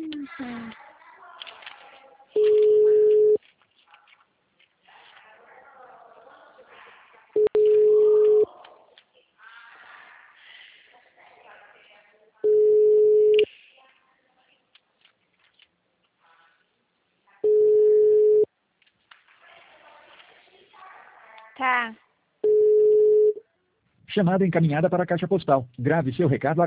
Tá. Chamada encaminhada para a caixa postal. Grave seu recado